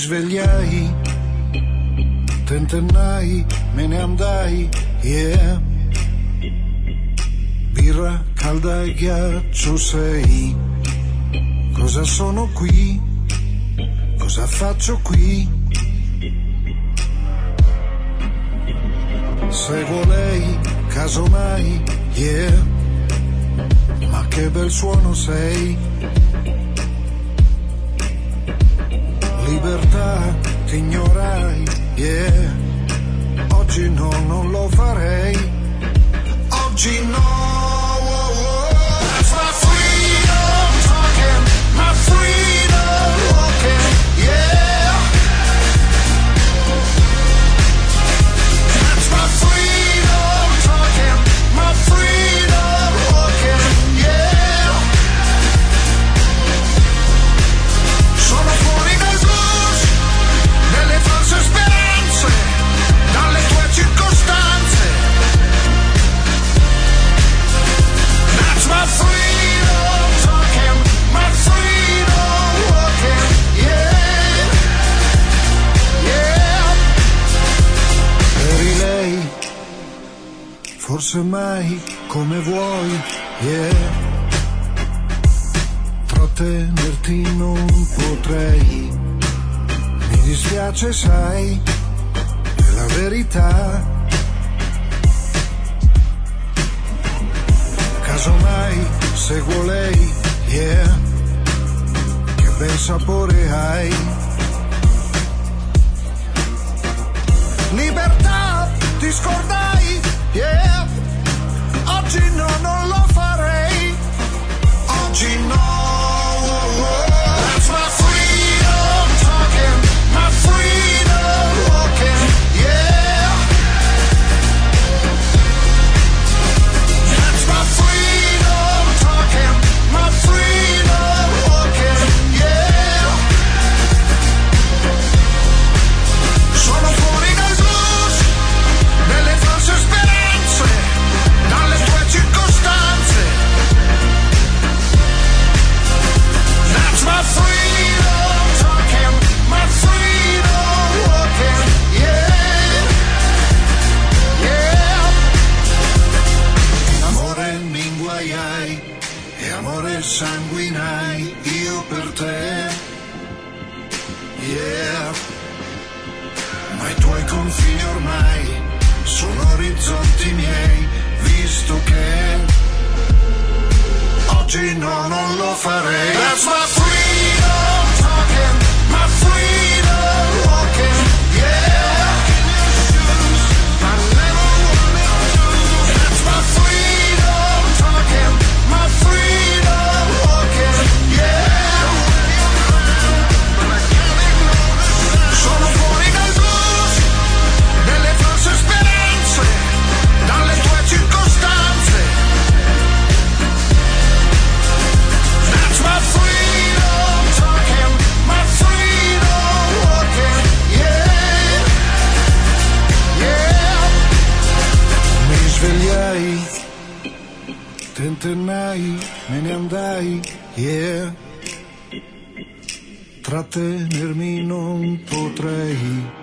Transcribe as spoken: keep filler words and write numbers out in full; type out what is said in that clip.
svegliai, tentennai, me ne andai, yeah. Birra calda e ghiaccio sei. Cosa sono qui? Cosa faccio qui? Seguo lei, casomai, yeah. Ma che bel suono sei. Libertà, ti ignorai, yeah. Oggi no, non lo farei. Oggi no. That's my freedom talking, my freedom walking, yeah. That's my freedom talking, my freedom walking, yeah. Sono fuori dal blues, nelle false speranze, dalle tue circostanze. That's my freedom talking, my freedom walking, yeah, yeah. Eri lei, forse mai come vuoi, yeah. Trattenerti non potrei, mi dispiace sai, è la verità. Casomai seguo lei, yeah. Che bel sapore hai. Libertà, ti scordai, yeah. Oggi no, non lo farei. Oggi no. That's my freedom talking, my freedom walking, yeah. That's my freedom talking, my freedom walking, yeah. Sono fuori dal blues, nelle false speranze, dalle tue circostanze. That's my freedom talking, my freedom walking, yeah, yeah. Amore mi inguaiai e amore sanguinai io per te, yeah. Ma i tuoi confini ormai sono orizzonti miei, visto che oggi no, non lo farei. That's my freedom talking, my freedom walking, yeah. I never wanna choose. That's my freedom talking, my freedom walking, yeah. Sono fuori dal blues, nelle false speranze, dalle tue circostanze. That's my freedom talking, my freedom walking, yeah, yeah. Mi svegliai, tentennai, me ne andai, yeah. Trattenermi non potrei.